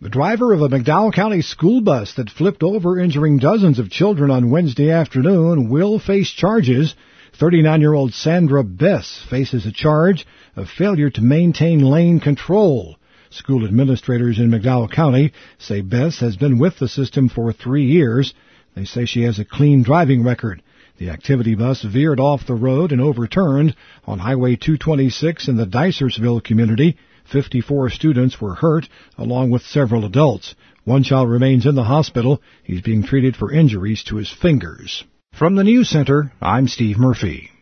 The driver of a McDowell County school bus that flipped over, injuring dozens of children on Wednesday afternoon, will face charges. 39-year-old Sandra Bess faces a charge of failure to maintain lane control. School administrators in McDowell County say Bess has been with the system for 3 years. They say she has a clean driving record. The activity bus veered off the road and overturned on Highway 226 in the Dicersville community. 54 students were hurt, along with several adults. One child remains in the hospital. He's being treated for injuries to his fingers. From the News Center, I'm Steve Murphy.